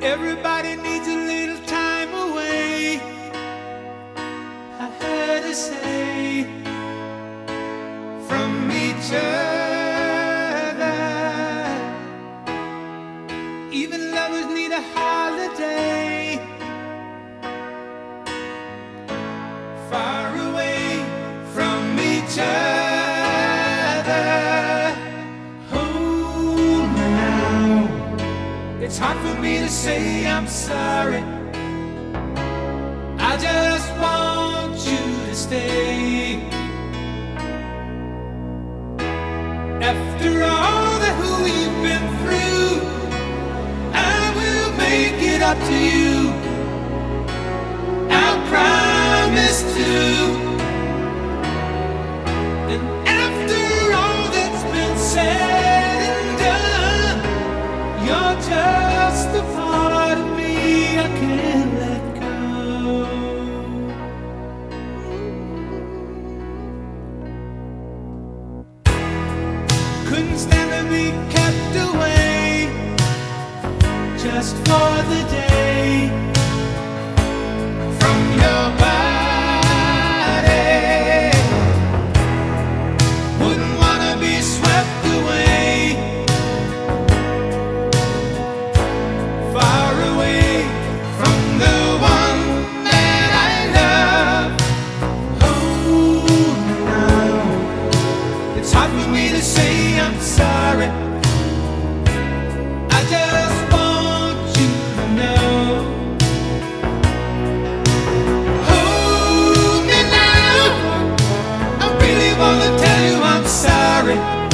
Everybody needs a little time away, I heard her say, from each other. Even lovers need a holiday, far away from each other. Hold me now, it's hard for me to say I'm sorry. I just want you to stay. After all that we've been through, I will make it up to you, I promise to. And after all that's been said and done, you're just a part of me I can't let go. Couldn't stand to be kept away just for the day from your body. Wouldn't wanna be swept away, far away from the one that I love. Oh, now it's hard for me to say I'm sorry. I just want you to know. Hold me now, I really wanna tell you I'm sorry.